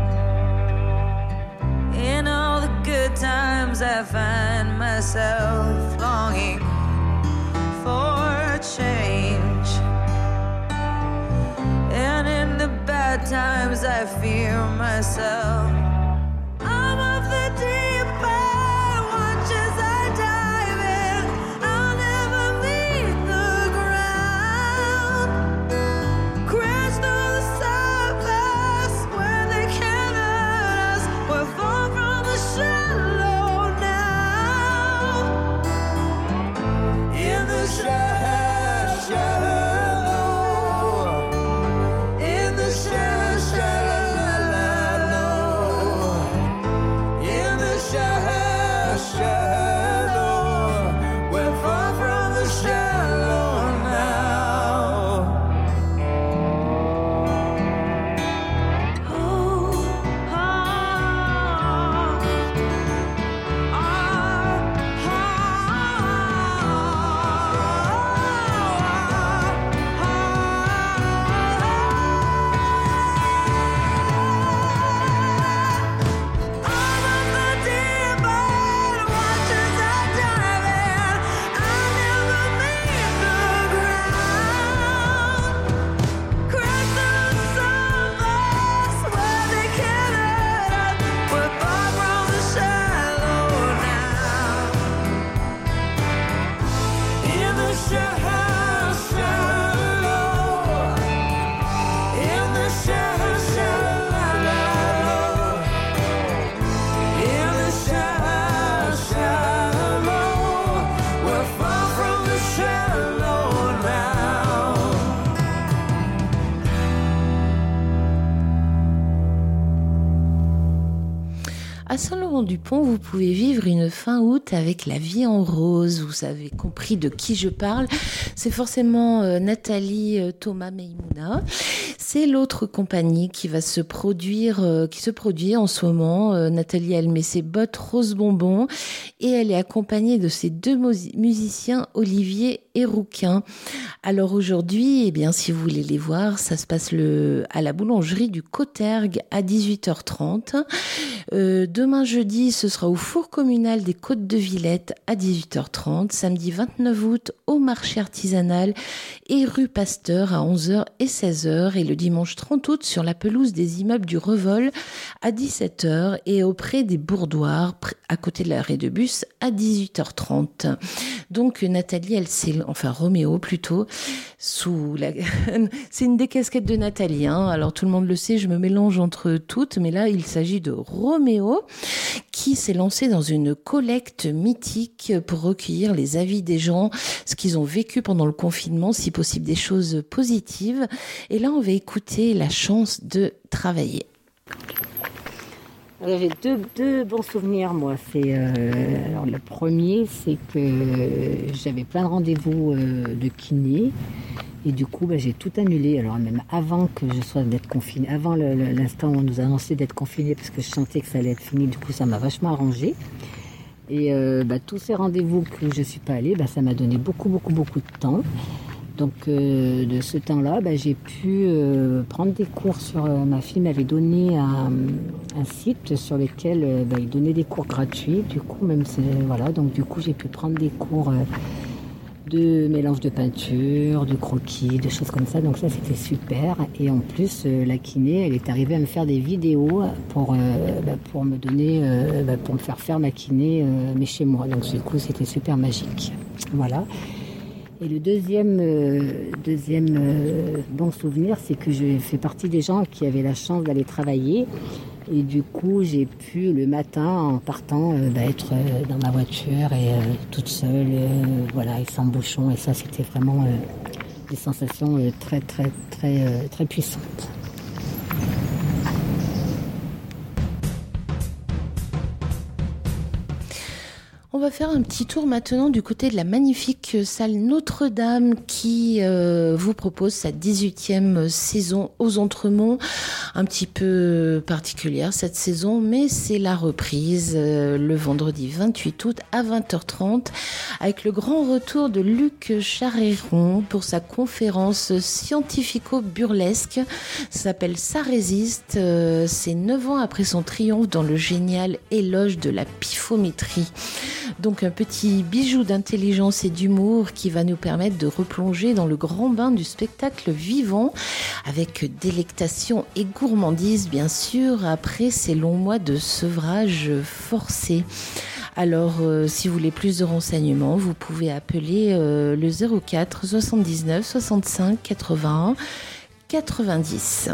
In all the good times I find myself longing for change, and in the bad times I fear myself. I'm of the deep end, watch as I dive in. I'll never meet the ground. Crash through the surface where they can't hurt us. We're far from the shallow now. In the shallow, shallow. In the shallow, shallow. À Saint-Laurent-du-Pont, vous pouvez vivre une fin août avec la vie en rose. Vous avez compris de qui je parle. C'est forcément euh, Nathalie euh, Thomas Meimouna. C'est l'autre compagnie qui va se produire, euh, qui se produit en ce moment. Euh, Nathalie, elle met ses bottes rose bonbon et elle est accompagnée de ses deux musiciens, Olivier et Rouquin. Alors aujourd'hui, eh bien, si vous voulez les voir, ça se passe le, à la boulangerie du Cautergue à dix-huit heures trente. Euh, demain jeudi, ce sera au four communal des Côtes de Villette à dix-huit heures trente. Samedi vingt-neuf août, au marché artisanal et rue Pasteur à onze heures et seize heures. Et le dimanche trente août, sur la pelouse des immeubles du Revol à dix-sept heures et auprès des Bourdoirs, à côté de l'arrêt de bus à dix-huit heures trente. Donc Nathalie, elle s'est, enfin Roméo plutôt, sous la... c'est une des casquettes de Nathalie, hein. Alors tout le monde le sait, je me mélange entre toutes, mais là il s'agit de Roméo. qui s'est lancé dans une collecte mythique pour recueillir les avis des gens, ce qu'ils ont vécu pendant le confinement, si possible des choses positives. Et là, on va écouter La chance de travailler. Alors, j'ai deux, deux bons souvenirs, moi. C'est, euh, alors, le premier, c'est que j'avais plein de rendez-vous euh, de kiné. Et du coup, bah, j'ai tout annulé. Alors, même avant que je sois d'être confinée, avant le, le, l'instant où on nous a annoncé d'être confinée, parce que je sentais que ça allait être fini, du coup, ça m'a vachement arrangé. Et euh, bah, tous ces rendez-vous que je ne suis pas allée, bah, ça m'a donné beaucoup, beaucoup, beaucoup de temps. Donc, euh, de ce temps-là, bah, j'ai pu euh, prendre des cours sur... Euh, ma fille m'avait donné un, un site sur lequel euh, bah, il donnait des cours gratuits. Du coup, même c'est, voilà, donc du coup, j'ai pu prendre des cours euh, de mélange de peinture, de croquis, de choses comme ça. Donc ça, c'était super. Et en plus, euh, la kiné, elle est arrivée à me faire des vidéos pour, euh, bah, pour me donner, euh, bah, pour me faire faire ma kiné, euh, mais chez moi. Donc du coup, c'était super magique. Voilà. Et le deuxième, euh, deuxième euh, bon souvenir, c'est que je fais partie des gens qui avaient la chance d'aller travailler. Et du coup, j'ai pu, le matin, en partant, euh, bah, être euh, dans ma voiture et euh, toute seule, euh, voilà, et sans bouchon. Et ça, c'était vraiment euh, des sensations euh, très, très, très, euh, très puissantes. On va faire un petit tour maintenant du côté de la magnifique salle Notre-Dame qui euh, vous propose sa dix-huitième saison aux Entremonts. Un petit peu particulière cette saison, mais c'est la reprise euh, le vendredi vingt-huit août à vingt heures trente avec le grand retour de Luc Charéron pour sa conférence scientifico-burlesque. Ça s'appelle Ça résiste. Euh, c'est neuf ans après son triomphe dans le génial éloge de la pifométrie. Donc un petit bijou d'intelligence et d'humour qui va nous permettre de replonger dans le grand bain du spectacle vivant avec délectation et gourmandise bien sûr après ces longs mois de sevrage forcé. Alors euh, si vous voulez plus de renseignements, vous pouvez appeler euh, le zéro quatre soixante-dix-neuf soixante-cinq quatre-vingt-un quatre-vingt-dix.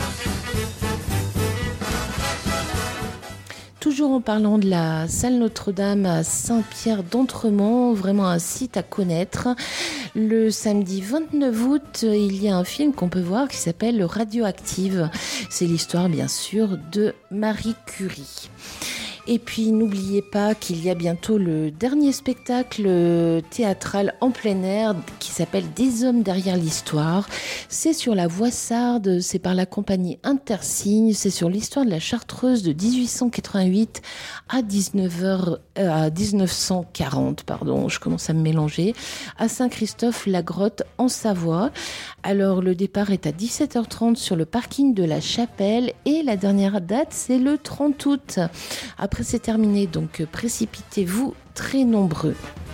Toujours en parlant de la salle Notre-Dame à Saint-Pierre d'Entremont, vraiment un site à connaître. Le samedi vingt-neuf août, il y a un film qu'on peut voir qui s'appelle Radioactive. C'est l'histoire bien sûr de Marie Curie. Et puis n'oubliez pas qu'il y a bientôt le dernier spectacle théâtral en plein air qui s'appelle Des hommes derrière l'histoire. C'est sur la Voie Sarde, c'est par la compagnie Intersigne, c'est sur l'histoire de la Chartreuse de dix-huit cent quatre-vingt-huit à dix-neuf heures, euh, à dix-neuf cent quarante, pardon, je commence à me mélanger, à Saint-Christophe-la-Grotte en Savoie. Alors le départ est à dix-sept heures trente sur le parking de la Chapelle et la dernière date c'est le trente août. Après c'est terminé, donc précipitez-vous très nombreux.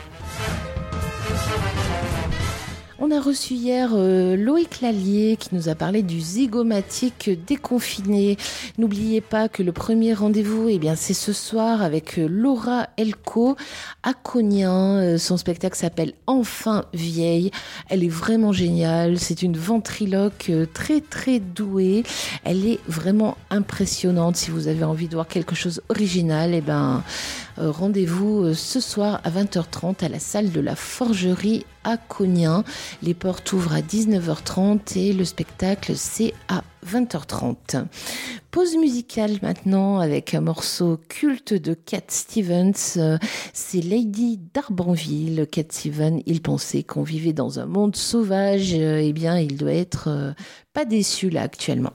On a reçu hier euh, Loïc Lallier qui nous a parlé du zygomatique déconfiné. N'oubliez pas que le premier rendez-vous, eh bien, c'est ce soir avec euh, Laura Elko à Cognien. Euh, son spectacle s'appelle Enfin vieille. Elle est vraiment géniale. C'est une ventriloque euh, très très douée. Elle est vraiment impressionnante. Si vous avez envie de voir quelque chose original, eh ben, euh, rendez-vous euh, ce soir à vingt heures trente à la salle de la Forgerie à Cognien. Les portes ouvrent à dix-neuf heures trente et le spectacle c'est à vingt heures trente. Pause musicale maintenant avec un morceau culte de Cat Stevens. C'est Lady d'Arbanville. Cat Stevens, il pensait qu'on vivait dans un monde sauvage. Eh bien, il doit être pas déçu là actuellement.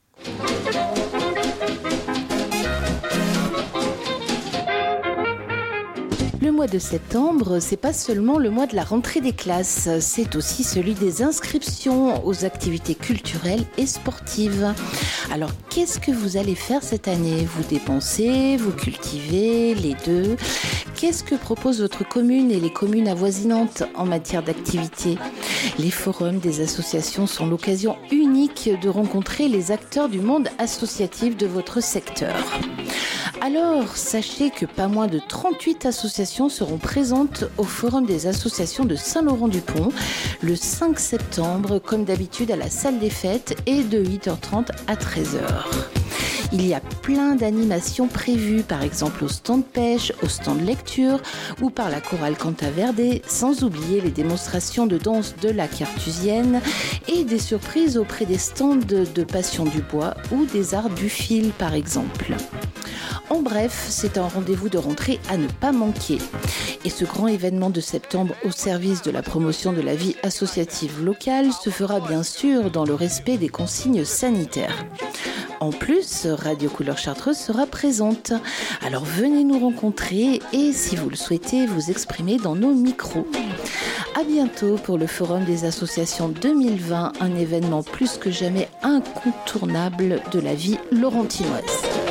Le mois de septembre, c'est pas seulement le mois de la rentrée des classes, c'est aussi celui des inscriptions aux activités culturelles et sportives. Alors, qu'est-ce que vous allez faire cette année ? Vous dépensez, vous cultivez, les deux. Qu'est-ce que propose votre commune et les communes avoisinantes en matière d'activités ? Les forums des associations sont l'occasion unique de rencontrer les acteurs du monde associatif de votre secteur. Alors, sachez que pas moins de trente-huit associations seront présentes au Forum des associations de Saint-Laurent-du-Pont le cinq septembre, comme d'habitude à la salle des fêtes et de huit heures trente à treize heures. Il y a plein d'animations prévues, par exemple au stand pêche, au stand lecture ou par la chorale Cantaverde, sans oublier les démonstrations de danse de la Cartusienne et des surprises auprès des stands de, de Passion du Bois ou des arts du fil, par exemple. En bref, c'est un rendez-vous de rentrée à ne pas manquer. Et ce grand événement de septembre au service de la promotion de la vie associative locale se fera bien sûr dans le respect des consignes sanitaires. En plus, Radio Couleur Chartreuse sera présente. Alors venez nous rencontrer et, si vous le souhaitez, vous exprimer dans nos micros. À bientôt pour le Forum des associations deux mille vingt, un événement plus que jamais incontournable de la vie laurentinoise.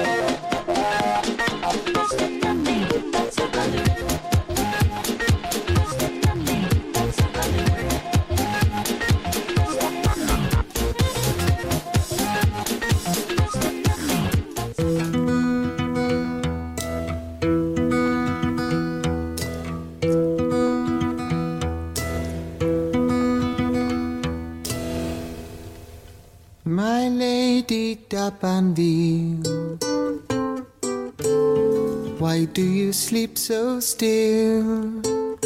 My lady D'Abanville, why do you sleep so still?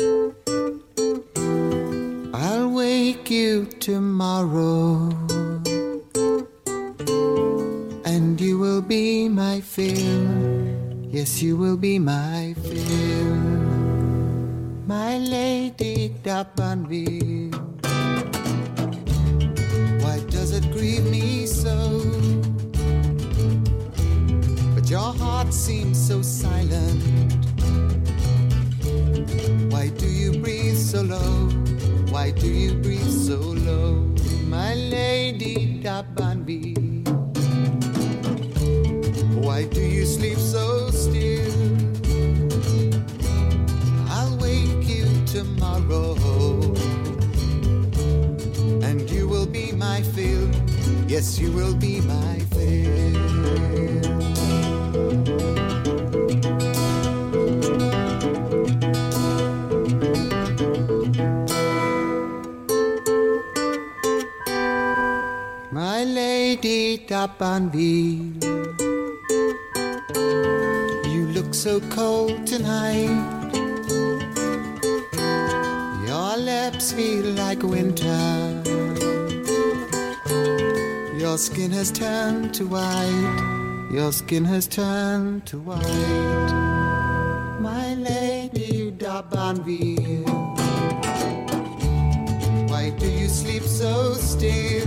I'll wake you tomorrow, and you will be my fill. Yes, you will be my fill. My lady D'Abanville, why does it grieve me so? But your heart seems so silent. Why do you breathe so low? Why do you breathe so low? My lady D'Abanville, why do you sleep so still? I'll wake you tomorrow, and you will be my fill. Yes, you will be my fill. My lady D'Abanville, you look so cold tonight. Your lips feel like winter. Your skin has turned to white. Your skin has turned to white. My lady D'Abanville, why do you sleep so still?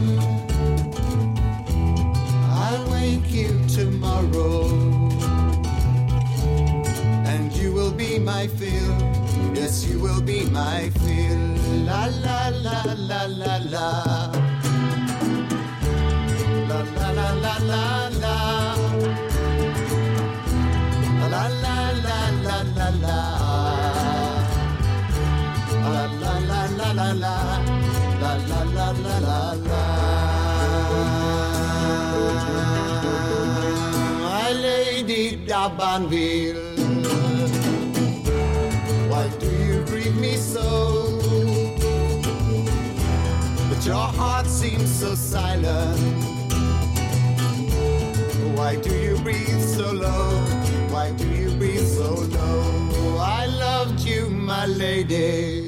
I'll wake you tomorrow, and you will be my fill. Yes, you will be my fill. La la la la la la. La la la la la la. La la la la la la. La la la la la la. La la la la la la. My lady D'Abanville, why do you grieve me so? But your heart seems so silent. Why do you breathe so low? Why do you breathe so low? I loved you, my lady,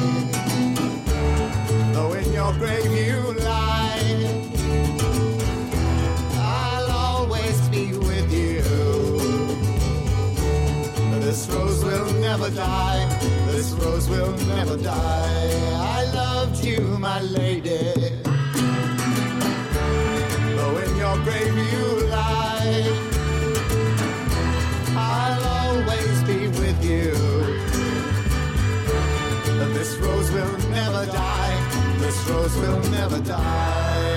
though in your grave you lie. I'll always be with you. This rose will never die. This rose will never die. I loved you, my lady, though in your grave you lie. I'll always be with you. This rose will never die. This rose will never die.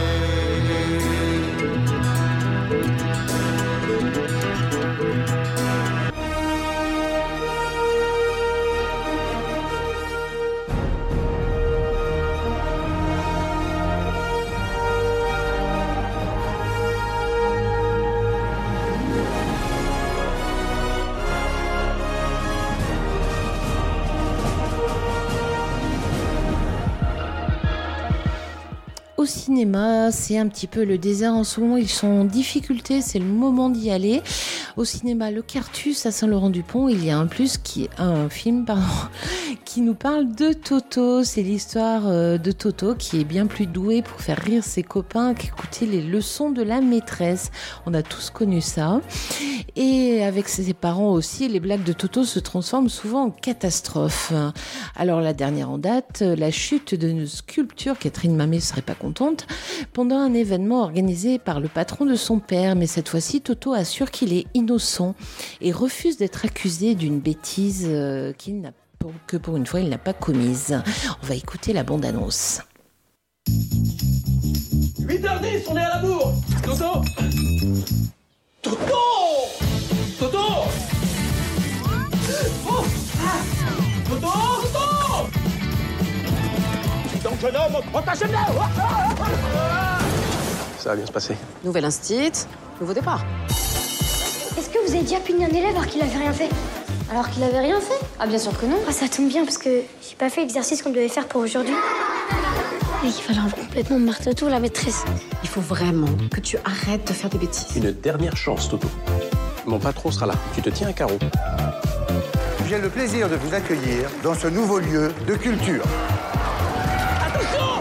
Au au cinéma, c'est un petit peu le désert en ce moment, ils sont en difficulté, c'est le moment d'y aller. Au cinéma Le Cartus à Saint-Laurent-du-Pont, il y a un plus qui un film pardon, qui nous parle de Toto. C'est l'histoire de Toto qui est bien plus doué pour faire rire ses copains qu'écouter les leçons de la maîtresse. On a tous connu ça. Et avec ses parents aussi, les blagues de Toto se transforment souvent en catastrophe. Alors la dernière en date, la chute d'une sculpture, Catherine Mamet serait pas contente, pendant un événement organisé par le patron de son père. Mais cette fois-ci, Toto assure qu'il est innocent et refuse d'être accusé d'une bêtise qu'il n'a, que pour une fois il n'a pas commise. On va écouter la bande-annonce. huit heures dix, on est à la bourre. Toto Toto Toto oh ah Toto Toto Donc jeune homme, on t'achète là. Ça va bien se passer. Nouvel instit, nouveau départ. Est-ce que vous avez déjà puni un élève alors qu'il avait rien fait? Alors qu'il avait rien fait? Ah bien sûr que non. Ah ça tombe bien parce que j'ai pas fait l'exercice qu'on devait faire pour aujourd'hui. Et il fallait complètement marteau la maîtresse. Il faut vraiment que tu arrêtes de faire des bêtises. Une dernière chance, Toto. Mon patron sera là. Tu te tiens à carreau. J'ai le plaisir de vous accueillir dans ce nouveau lieu de culture. Attention!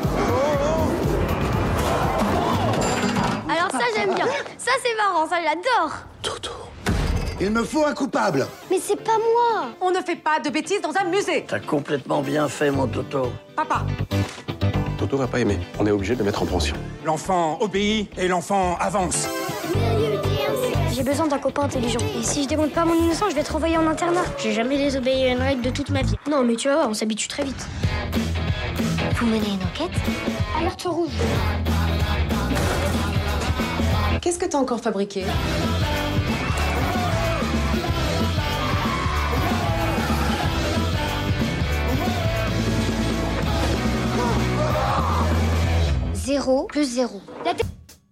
Alors ça j'aime bien. Ça c'est marrant, ça j'adore. Toto. Il me faut un coupable. Mais c'est pas moi. On ne fait pas de bêtises dans un musée. T'as complètement bien fait, mon Toto. Papa. Toto va pas aimer. On est obligé de le mettre en pension. L'enfant obéit et l'enfant avance. J'ai besoin d'un copain intelligent. Et si je démontre pas mon innocence, je vais être renvoyé en internat. J'ai jamais désobéi à une règle de toute ma vie. Non, mais tu vas voir, on s'habitue très vite. Vous menez une enquête? Alerte rouge. Qu'est-ce que t'as encore fabriqué? Zéro plus zéro. La t-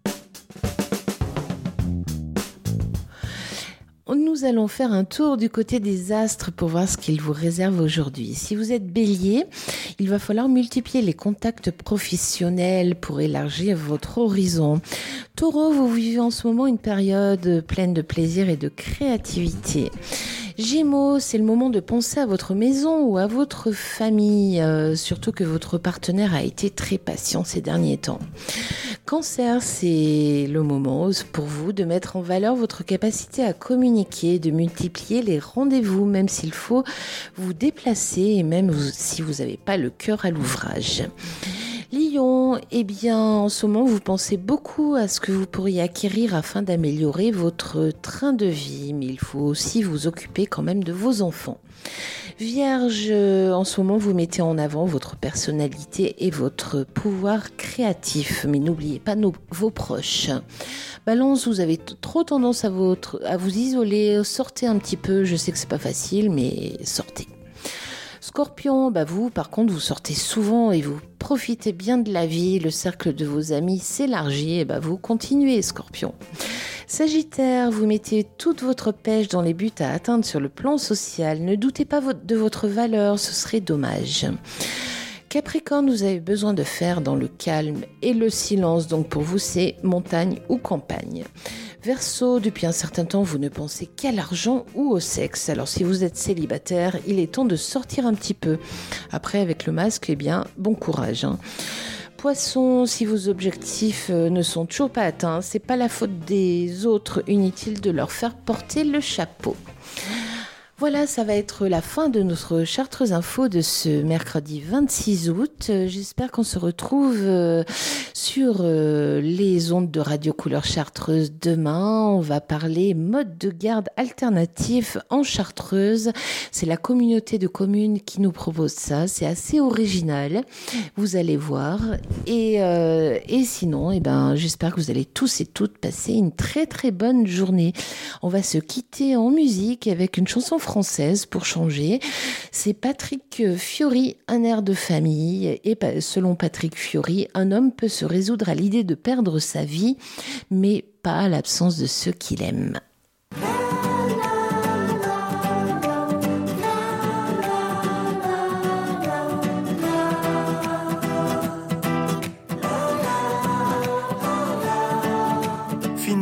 Nous allons faire un tour du côté des astres pour voir ce qu'ils vous réservent aujourd'hui. Si vous êtes bélier, il va falloir multiplier les contacts professionnels pour élargir votre horizon. Taureau, vous vivez en ce moment une période pleine de plaisir et de créativité. Gémeaux, c'est le moment de penser à votre maison ou à votre famille, euh, surtout que votre partenaire a été très patient ces derniers temps. Cancer, c'est le moment pour vous de mettre en valeur votre capacité à communiquer, de multiplier les rendez-vous, même s'il faut vous déplacer et même si vous n'avez pas le cœur à l'ouvrage. Lion, eh bien, en ce moment, vous pensez beaucoup à ce que vous pourriez acquérir afin d'améliorer votre train de vie, mais il faut aussi vous occuper quand même de vos enfants. Vierge, en ce moment, vous mettez en avant votre personnalité et votre pouvoir créatif, mais n'oubliez pas nos, vos proches. Balance, vous avez t- trop tendance à, votre, à vous isoler, sortez un petit peu, je sais que c'est pas facile, mais sortez. Scorpion, bah vous, par contre, vous sortez souvent et vous profitez bien de la vie. Le cercle de vos amis s'élargit et bah vous continuez, Scorpion. Sagittaire, vous mettez toute votre pêche dans les buts à atteindre sur le plan social. Ne doutez pas de votre valeur, ce serait dommage. Capricorne, vous avez besoin de faire dans le calme et le silence. Donc pour vous, c'est montagne ou campagne. Verseau, depuis un certain temps, vous ne pensez qu'à l'argent ou au sexe. Alors si vous êtes célibataire, il est temps de sortir un petit peu. Après, avec le masque, eh bien, bon courage, hein. Poisson, si vos objectifs ne sont toujours pas atteints, c'est pas la faute des autres, inutile de leur faire porter le chapeau. Voilà, ça va être la fin de notre Chartreuse Info de ce mercredi vingt-six août. J'espère qu'on se retrouve sur les ondes de Radio Couleur Chartreuse demain. On va parler mode de garde alternatif en Chartreuse. C'est la communauté de communes qui nous propose ça. C'est assez original. Vous allez voir. Et, euh, et sinon, eh ben, j'espère que vous allez tous et toutes passer une très très bonne journée. On va se quitter en musique avec une chanson française. française pour changer. C'est Patrick Fiori, un air de famille. Et selon Patrick Fiori, un homme peut se résoudre à l'idée de perdre sa vie, mais pas à l'absence de ceux qu'il aime.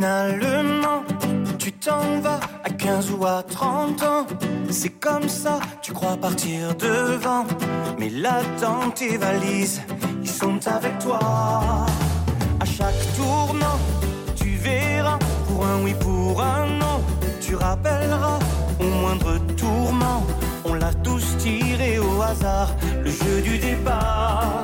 Finalement, tu t'en vas à quinze ou à trente ans. C'est comme ça, tu crois partir devant. Mais là, dans tes valises, ils sont avec toi. À chaque tournant, tu verras, pour un oui, pour un non, tu rappelleras au moindre tourment. On l'a tous tiré au hasard, le jeu du départ.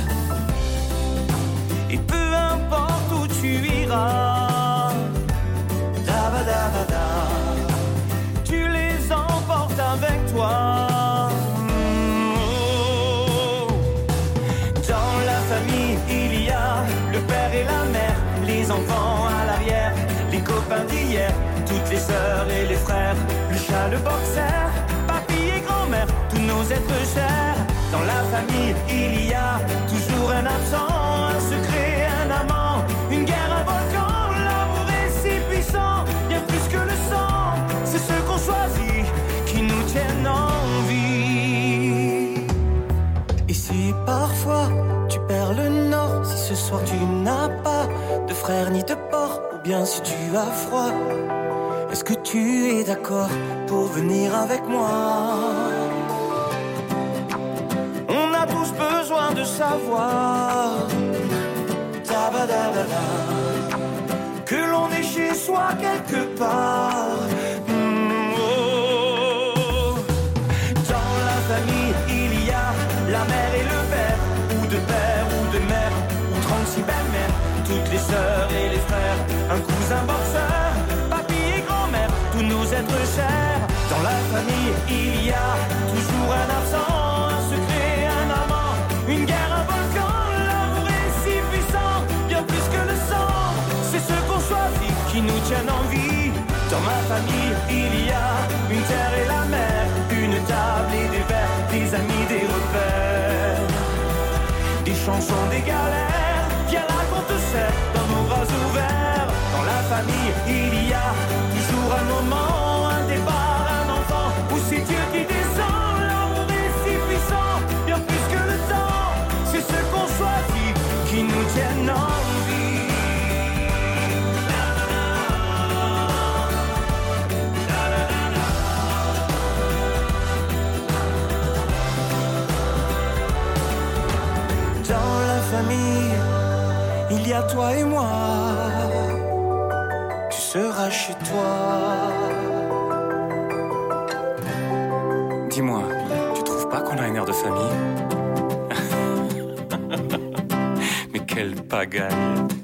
Et peu importe où tu iras, da-ba-da-ba-da, tu les emportes avec toi. Oh. Dans la famille, il y a le père et la mère, les enfants à l'arrière, les copains d'hier, toutes les sœurs et les frères, le chat, le boxer, papy et grand-mère, tous nos êtres chers. Dans la famille, il y a toujours un absent, un secret, un amant, une guerre, un volcan. L'amour est si puissant, bien plus que le sang. C'est ceux qu'on choisit qui nous tiennent en vie. Et si parfois tu perds le nord, si ce soir tu n'as pas de frère ni de porc, ou bien si tu as froid, est-ce que tu es d'accord pour venir avec moi? On a tous besoin de savoir, tabadabada, que l'on est chez soi quelque part. Mmh, oh. Dans la famille, il y a la mère et le père, ou de père ou de mère, ou trente-six belles-mères, toutes les sœurs et les frères, un cousin boxeur, papy et grand-mère, tous nos êtres chers. Dans la famille, il y a toujours un absent, un secret, un amant, une guerre, un volcan. L'amour est si puissant, bien plus que le sang. C'est ceux qu'on choisit qui nous tiennent en vie. Dans ma famille, il y a une terre et la mer, une table et des verres, des amis, des repères, des chansons, des galères. Viens là qu'on te serre dans nos bras ouverts. Dans la famille, il y a toujours un moment, un départ, un enfant, ou c'est Dieu qui descend. L'amour est si puissant, bien plus que le temps. C'est ceux qu'on choisit qui nous tiennent en vie. Dans la famille, il y a toi et moi. Tu seras chez toi. Dis-moi, tu trouves pas qu'on a une air de famille? Mais quelle pagaille!